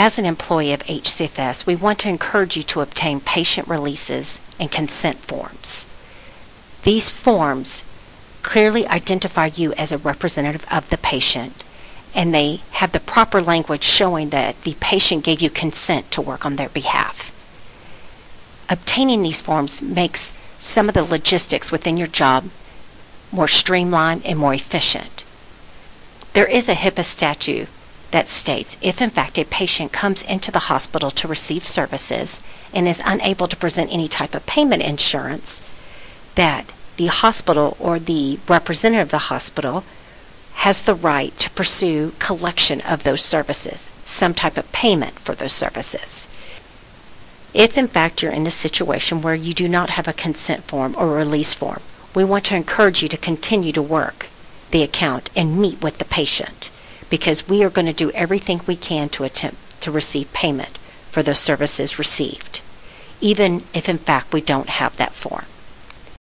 as an employee of HCFS, we want to encourage you to obtain patient releases and consent forms. These forms clearly identify you as a representative of the patient, and they have the proper language showing that the patient gave you consent to work on their behalf. Obtaining these forms makes some of the logistics within your job more streamlined and more efficient. There is a HIPAA statute that states if in fact a patient comes into the hospital to receive services and is unable to present any type of payment insurance, that the hospital or the representative of the hospital has the right to pursue collection of those services, some type of payment for those services. If in fact you're in a situation where you do not have a consent form or release form, we want to encourage you to continue to work the account and meet with the patient, because we are going to do everything we can to attempt to receive payment for those services received, even if in fact we don't have that form.